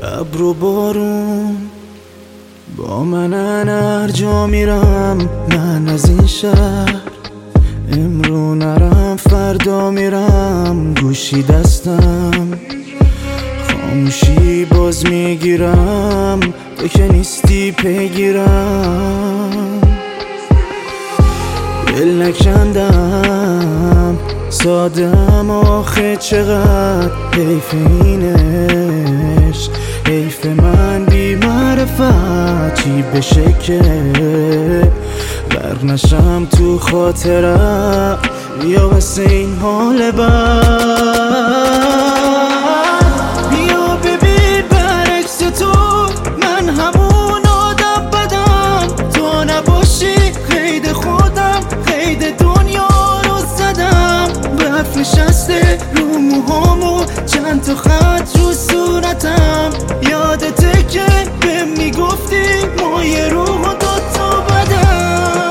ابر و بارون با منن، هر جا میرم من از این شهر. امرو نرم فردا میرم، گوشی دستم خاموشی باز میگیرم، تو که نیستی پیگیرم. دل نکندم سادم آخه چقدر حیف اینش، حیف من بی معرفت چی بشه که غرق نشم تو خاطرم. بیا واسه این حال بد، بیا ببین برعکس تو من همون آدم بدم. تو نباشی قید خودم، قید دنیا رو زدم. برف نشسته رو موهامو، چند تا خط رو صورتم. یادته که بهم میگفتی ما یه روح و دوتا بدن.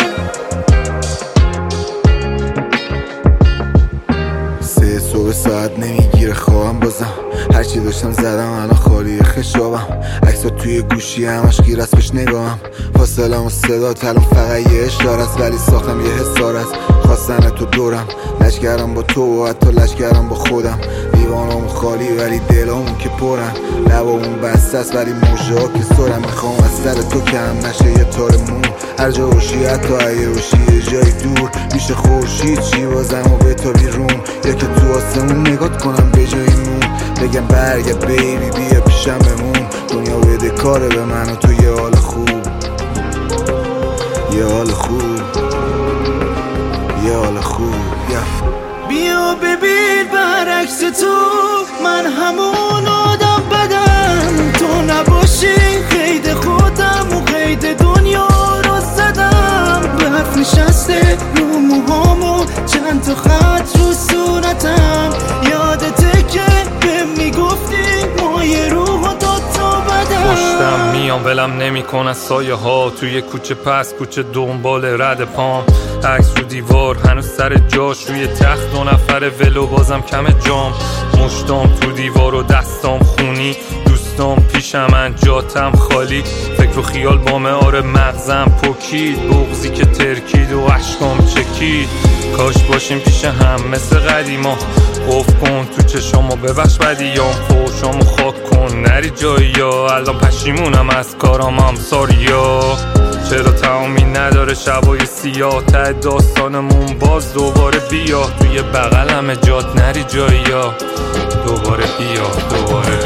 3 صبح ساعت نمیگیره خوابم، بازم هرچی داشتم زدم الان خالی خشابم. عکسات توی گوشی همش گیر است بهش نگاهم. فاصلم و صدا الان فقط یه اشاره است، ولی ساختم یه حسارت. خواستن تو دورم، لشگرم با تو و حتی لشگرم با خودم. دیوانمون خالی ولی دلامون که پرن، لبامون بسته است ولی موجه ها که سرم. میخوام از سر تو کم نشه یه تار مون، هر جا باشی حتی اگه باشی یه جای دور. میشه خورشید چی بازم و به تو بیرون، یا که تو آسمون نگات کنم به جای مون. بگم برگرد بیبی بیا پیشم بمون، دنیا بده کاره به من و تو یه حال خوب، یه حال خوب، یه حال خوب. بیا ببین برعکس تو من همون آدم بدم. تو نباشی قید خودم و قید دنیا رو زدم. برف نشسته رو موهامو، چند تا خط رو صورتم. یادته که بهم میگفتی ما یه روح و دوتا بدن. پشتم میام ولم نمی‌کنه از سایه ها، توی کوچه پس کوچه دنبال رد پام. عکس رو دیوار هنوز سر جاش، روی تخت 2 نفره ولو بازم کم جام. مشتام تو دیوار و دستام خونی، دوستام پیشم جاتم خالی. فکر و خیال بامه آره مغزم پکید، بغضی که ترکید و عشقام چکید. کاش باشیم پیش هم مثل قدیما، قفل کن تو چشامو ببخش بدیام. فوشامو خاک کن نری جایی ها، الان پشیمونم از کارام هم ساریا. چرا تمامی نداره شبای سیاه، ته داستانمون باز دوباره بیا. توی بغلم جات نری جایی ها، دوباره بیا دوباره.